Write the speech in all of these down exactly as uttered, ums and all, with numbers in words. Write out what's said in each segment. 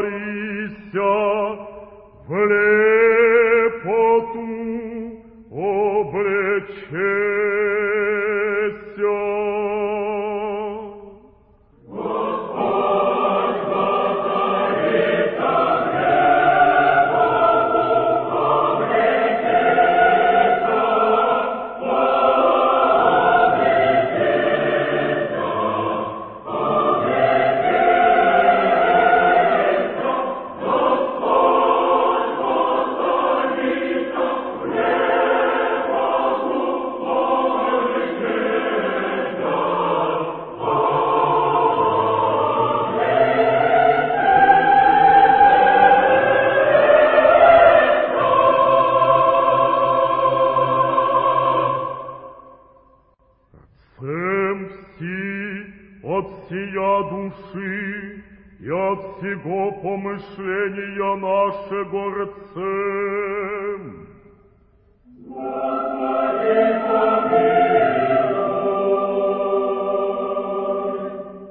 Оденися в лепоту, облечеся. Господь благословит Богу, облечеся, от сия души и от сего помышления нашего рцем. Господи, помилуй.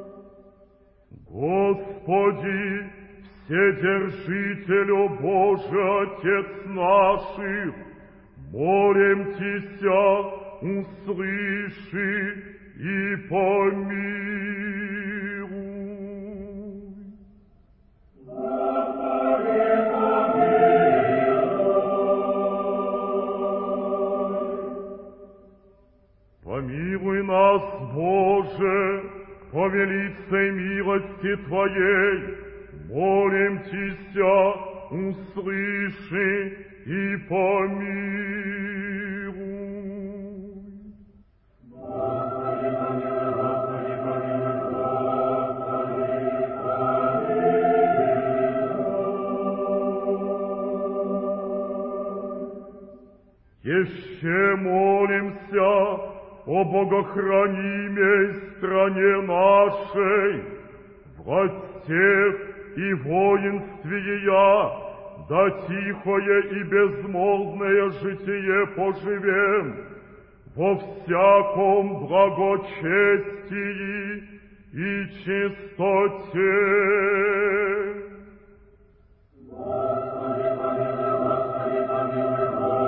Господи, Вседержителю Божий, Отец наших, молим Тися, услыши и помилуй. Господи, помилуй. Помилуй нас, Боже, по велицей милости Твоей, молим Тися, услыши и помилуй. Господи, помилуй, Господи, помилуй, Господи, помилуй. Еще молимся о богохранимой стране нашей, властях и воинстве ее, да тихое и безмолвное житие поживем во всяком благочестии и чистоте. Господи, помилуй, Господи, помилуй, Господи, помилуй.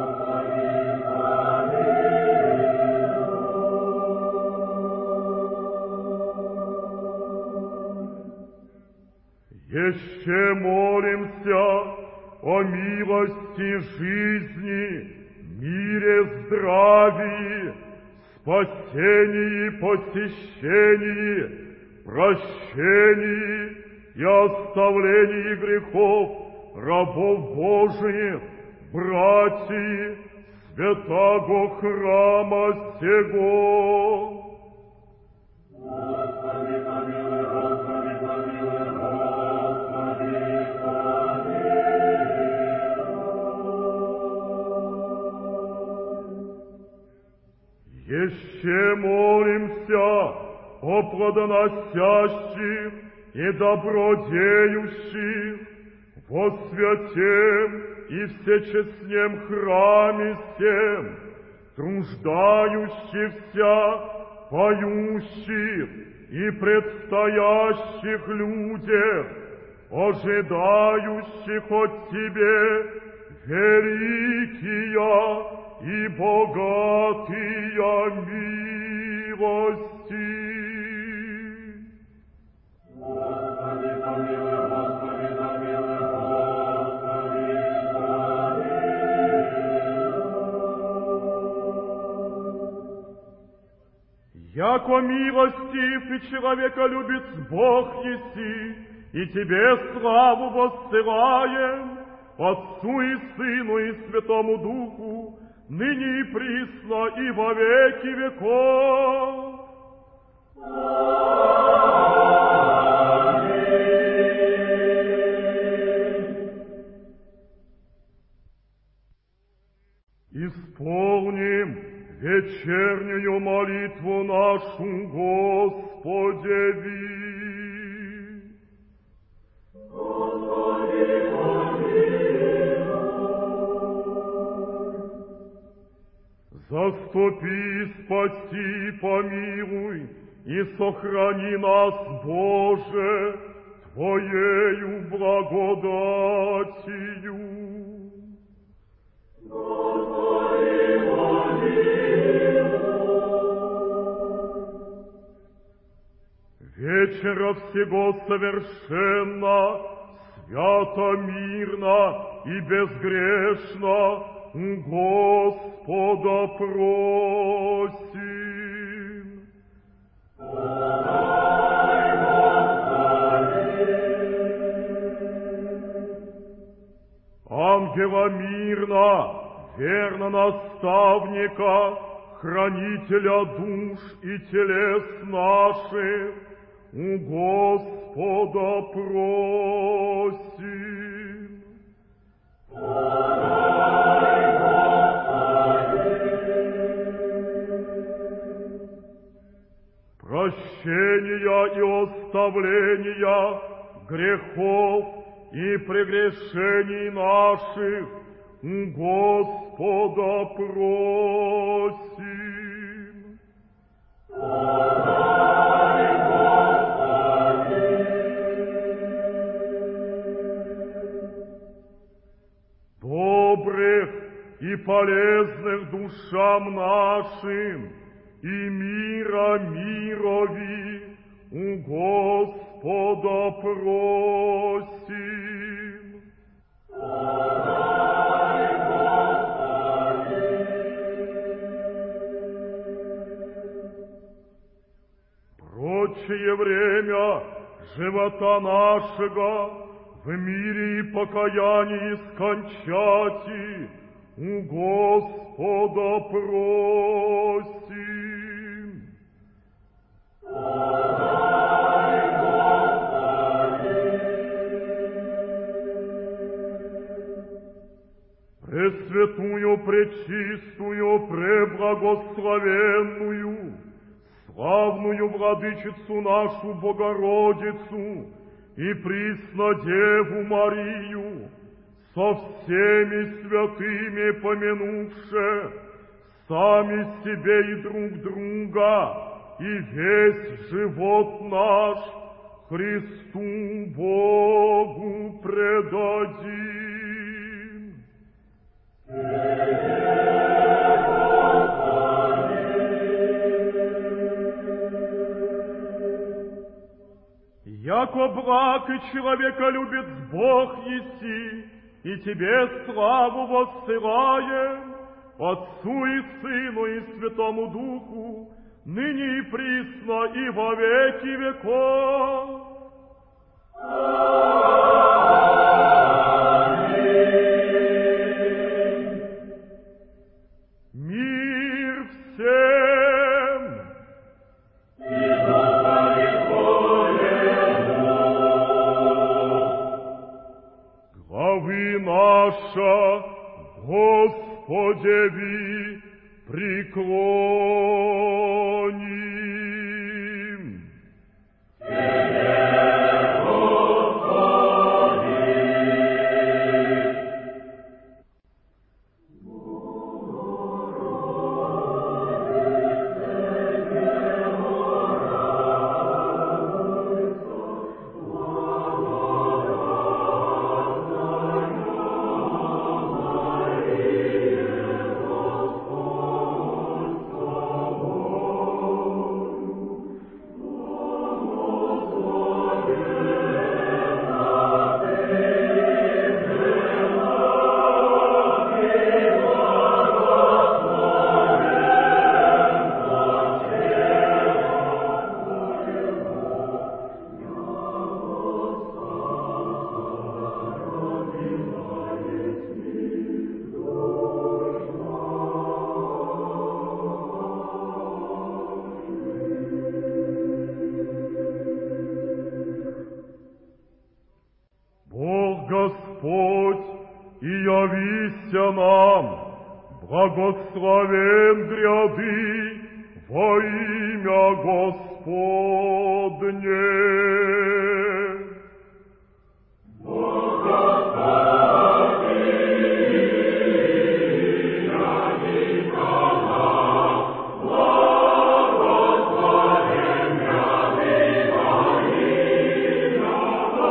Еще молимся о милости жизни, мире, здравии, спасении, посещении, прощении и оставлении грехов рабов Божиих, братьев, святого храма сего. Господи, помилуй, Господи, помилуй, Господи, помилуй. Еще молимся о плодоносящих и добродеющих во святем и всечестнем храме сем, труждающихся, поющих и предстоящих людях, ожидающих от Тебе великие и богатые милости. Господи, помилуй, Господи, помилуй, Господи, помилуй. Яко милостив и человеколюбец Бог еси, и Тебе славу воссылаем, Отцу и Сыну и Святому Духу, ныне и присно и во веки веков. Исполним вечернюю молитву нашу Господеви. Господи, помилуй. Заступи, спаси, помилуй и сохрани нас, Боже, Твоею благодатью. Господи, помилуй. Вечера всего совершенно, свято, мирно и безгрешно у Господа просим. Подай, Господи. Ангела мирно, верно наставника, хранителя душ и телес наших, у Господа просим. Подай, Господи. Прощения и оставления грехов и прегрешений наших у Господа просим. Подай, Господи. Добрых и полезных душам нашим и мира мирови у Господа просим. Подай, Господи. Прочее время живота нашего в мире и покаянии скончати у Господа просим. Подай, Господи. Пресвятую, пречистую, преблагословенную, славную владычицу нашу Богородицу и Преснодеву Марию, со всеми святыми помянувши, сами себе и друг друга, и весь живот наш Христу Богу предадим. Яко благ и человеколюбец Бог еси, и Тебе славу воссылаем, Отцу и Сыну и Святому Духу, ныне и присно и во веки веков. Аминь. Мир всем! И Духові Твоєму. Глави наша, Господеви, преклоним. Тебе, Господи. Бог Господь, и явися нам, благословен гряды во имя Господне. Благословен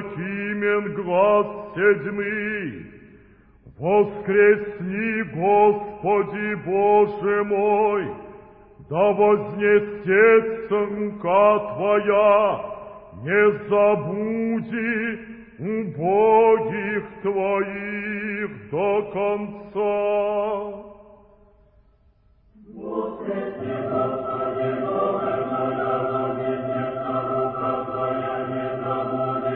Иоакимен глас седьмый. Воскресни, Господи Боже мой, да вознесется рука Твоя, не забуди убогих Твоих до конца. Воскресни, Господи Боже мой, да вознесется рука Твоя, не забуди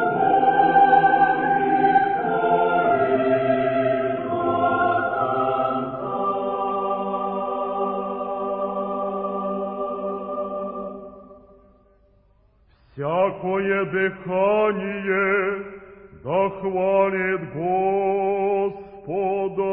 убогих Твоих до конца. Всякое дыхание да хвалит Господа.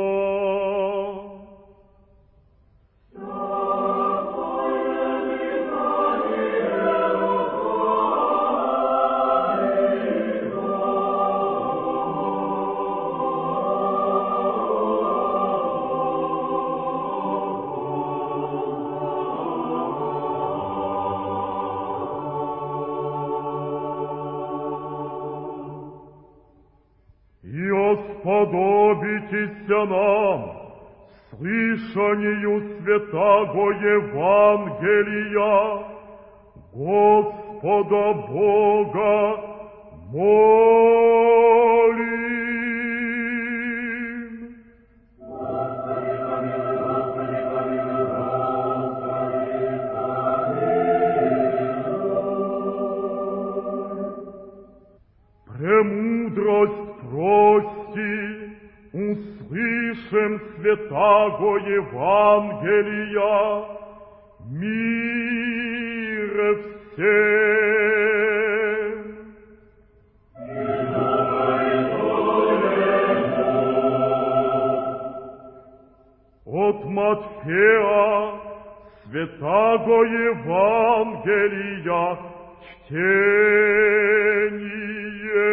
Сподобитеся нам слышанию святаго Евангелия, Господа Бога молим. Господи, помилуй, Господи, помилуй, Господи, помилуй. Премудрость прости, услышим святаго Евангелия, мир всем. От Матфея святаго Евангелия чтение.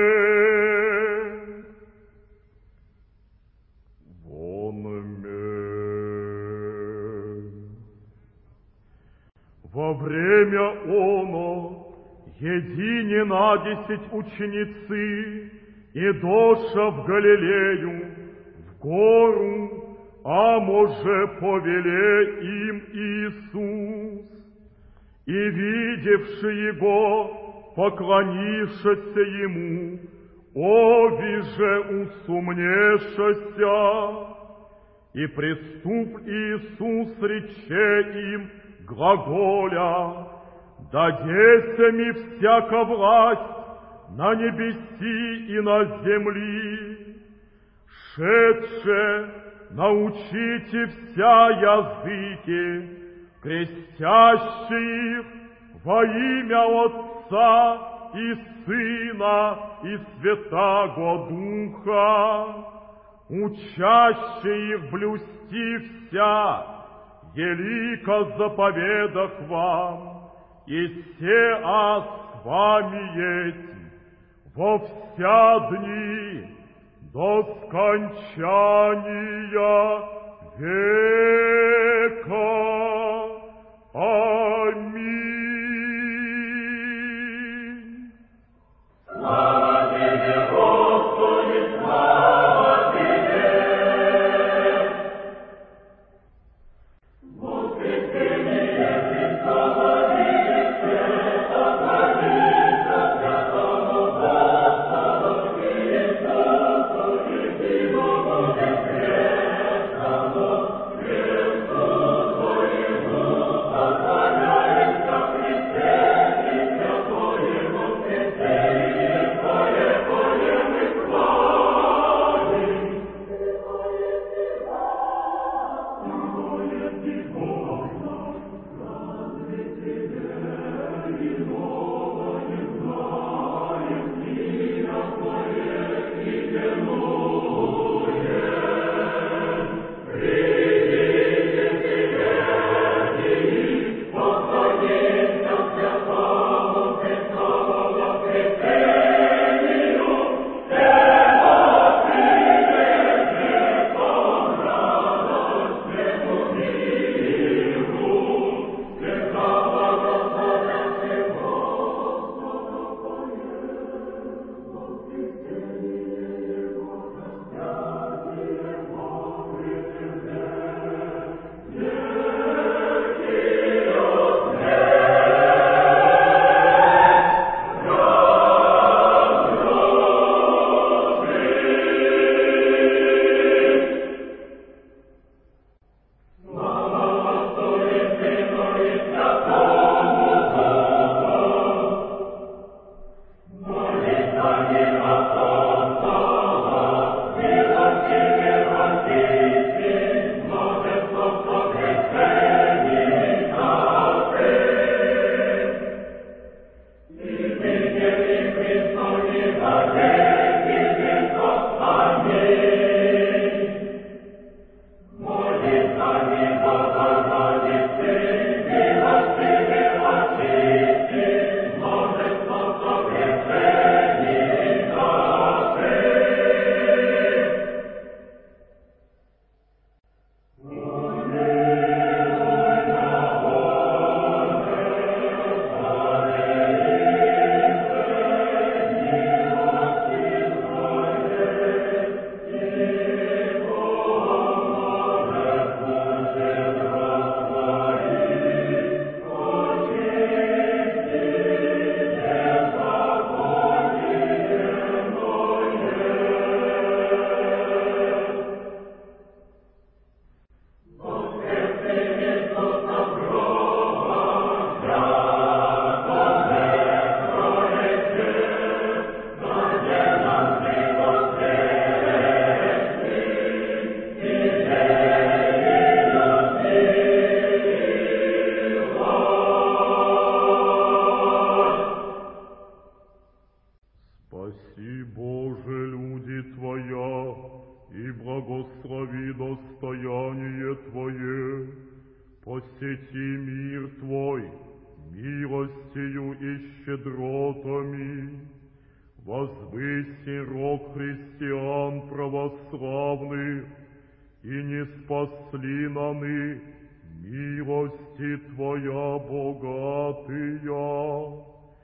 Во время оно единенадесять ученицы и доша в Галилею, в гору, а може повеле им Иисус, и видевши Его, поклонившися Ему, овиже усумнешася, и приступ Иисус рече им, глаголя, дадеся ми всяка власть на небеси и на земли. Шедше, научите вся языки, крестящие их во имя Отца и Сына и Святаго Духа, учащие их блюсти вся елико заповедах вам, и се аз с вами есть во вся дни до скончания века. Аминь. Слава Тебе, Господи, слава Тебе! Воскресение Христово видите, поклониться святому Господу Иисусу, единому бескресному, Христу Твоему поклониться. спаси, Боже, люди Твоя, и благослови достояние Твое, посети мир Твой милостью и щедротами, возвыси рог христиан православных, и не спасли наны милости Твоя богатыя.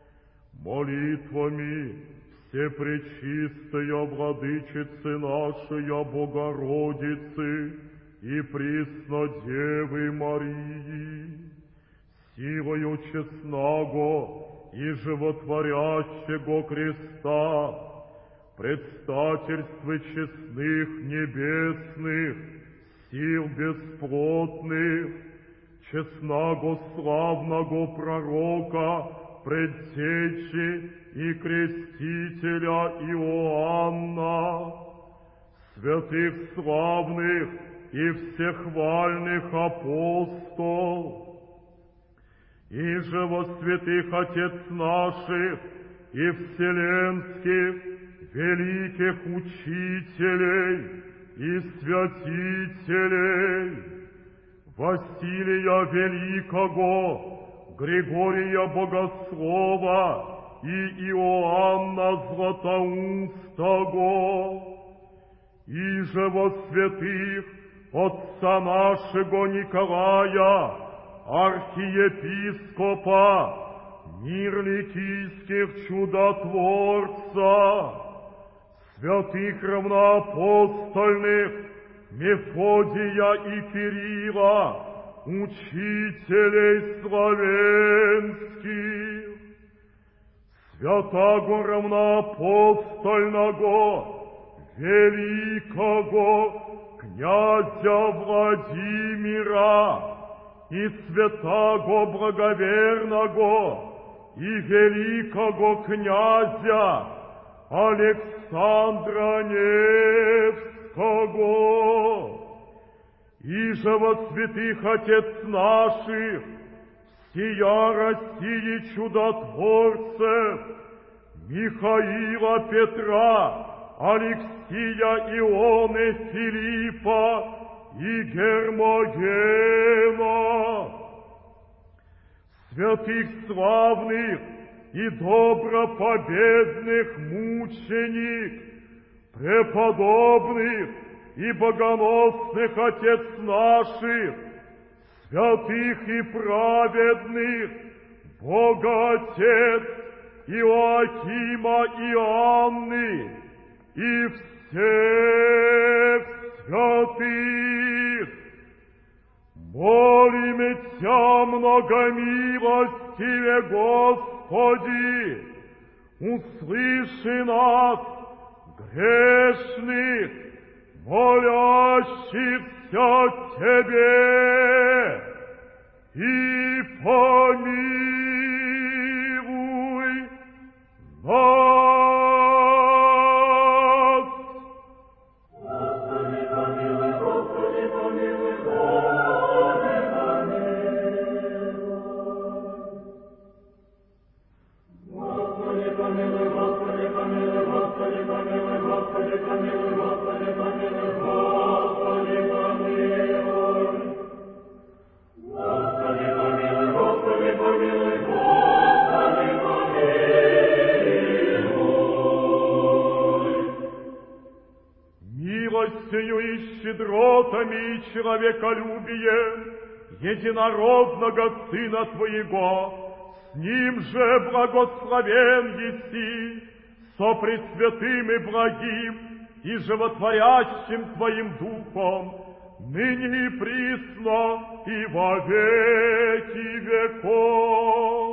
Молитвами Всепречистая Владычицы нашей Богородицы и Преснодевы Марии, силою честного и животворящего креста, предстательствы честных небесных, сил бесплотных, честного славного пророка, предтечи и крестителя Иоанна, святых славных и всехвальных апостол, и же во святых Отец наших и вселенских великих учителей и святителей, Василия Великого, Григория Богослова и Иоанна Златоустого, и же во святых отца нашего Николая, архиепископа, мирликийских чудотворца, святых равноапостольных Мефодия и Кирилла, учителей славянских, святаго равноапостольного великого князя Владимира и святаго благоверного и великого князя Александра Невского, и же во святых Отец наших, всея России чудотворцев, Михаила, Петра, Алексия, Ионы, Филиппа и Гермогена, святых славных и добропобедных мученик, преподобных и богоносных Отец наших, святых и праведных, Бога Отец Иоакима и Анны, и всех святых, молим Тя, многомилостиве Господи, услыши нас, грешных, молящихся Тебе, и помилуй нас. Господи, помилуй, Господи, помилуй, Господи, помилуй. Господи, помилуй, Господи, помилуй, Господи, помилуй, Господи, помилуй, Господи, помилуй, Господи, помилуй. Господи, помилуй, Господи, помилуй, Господи, помилуй. Милостью и щедротами и человеколюбием единородного Сына Твоего, с Ним же благословен еси, со пресвятым и благим и животворящим Твоим Духом, ныне и присно и во веки веков.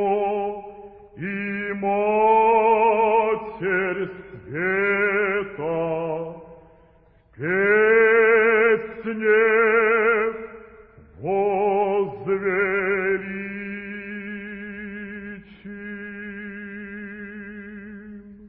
и Матерь света, песне возвеличим.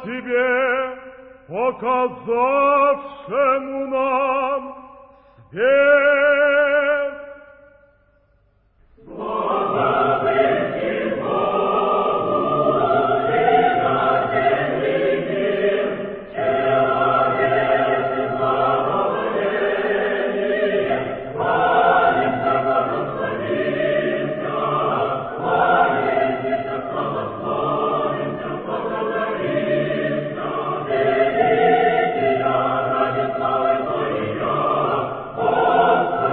Тебе, показавшему нам свет. Господи,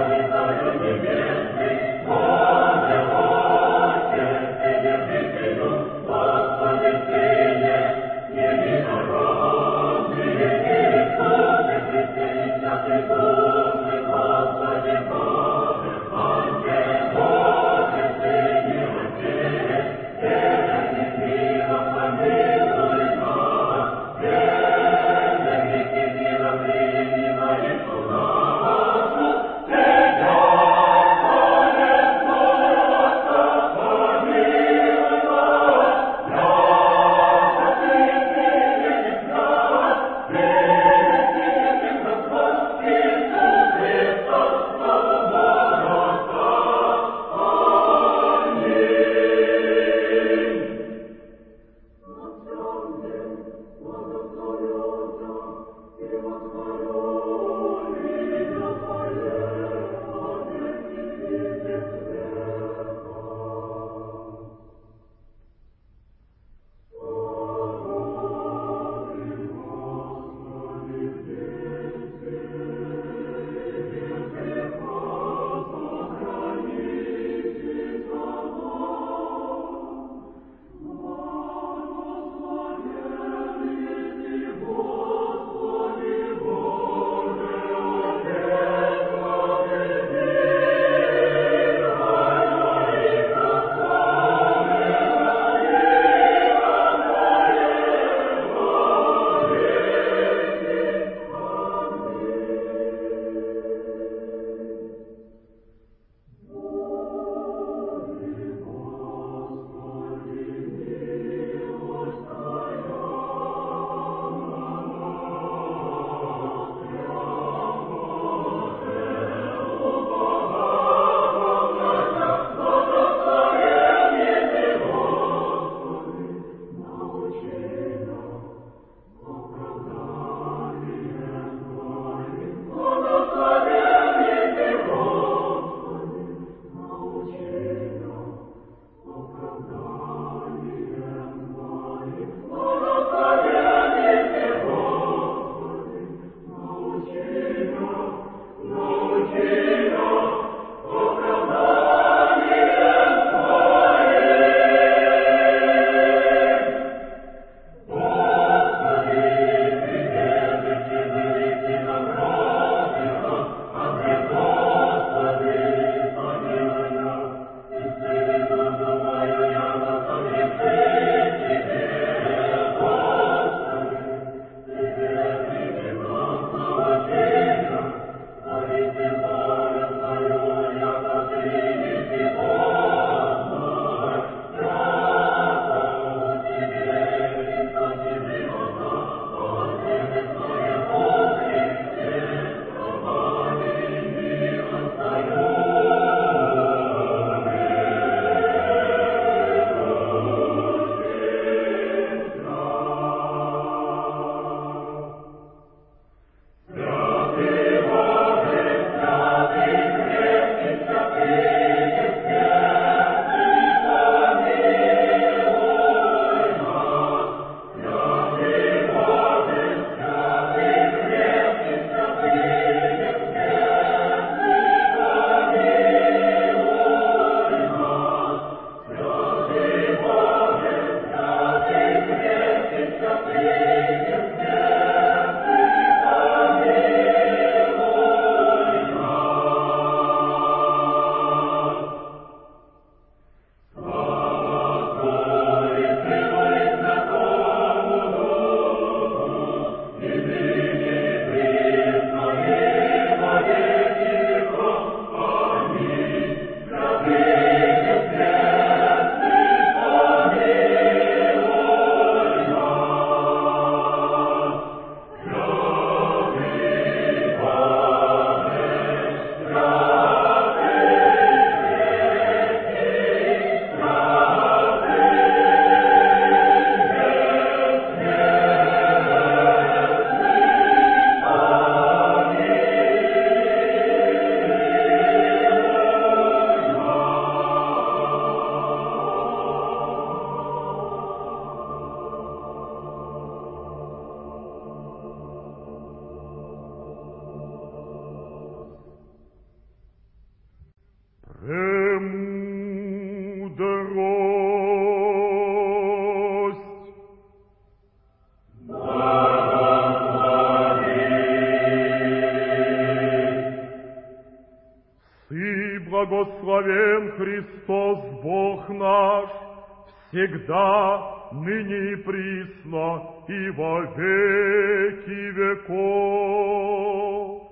Христос Бог наш, всегда, ныне и присно, и во веки веков.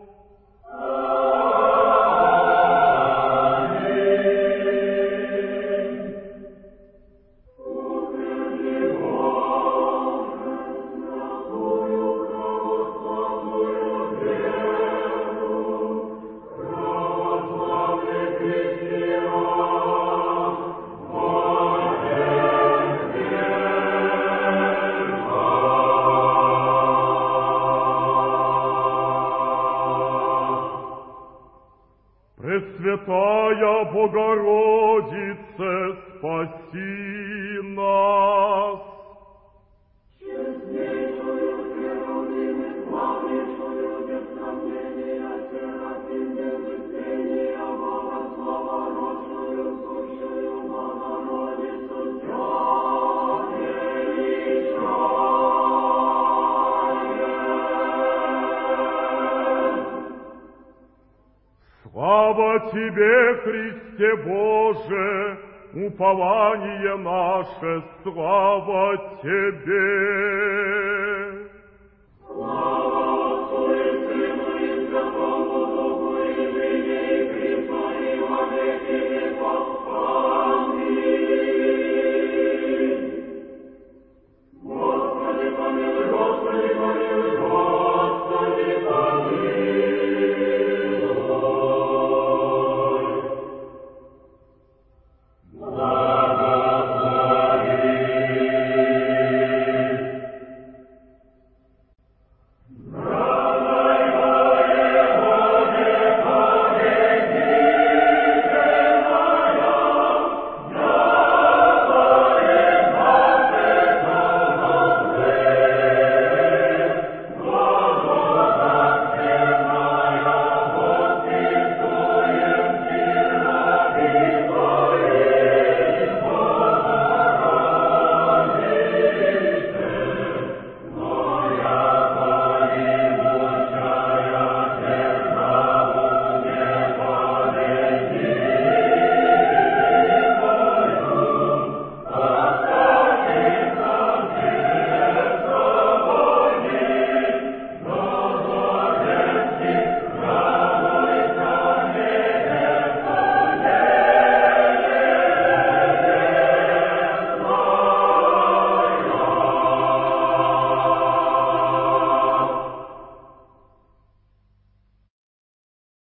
Пресвятая Богородице, спаси нас. Честнейшую, херувим, славнейшую, без сомнения, серафим, без истрения, богослова, родшую, сущую Богородицу, Слава Тебе, Христе Боже, упование наше, слава Тебе!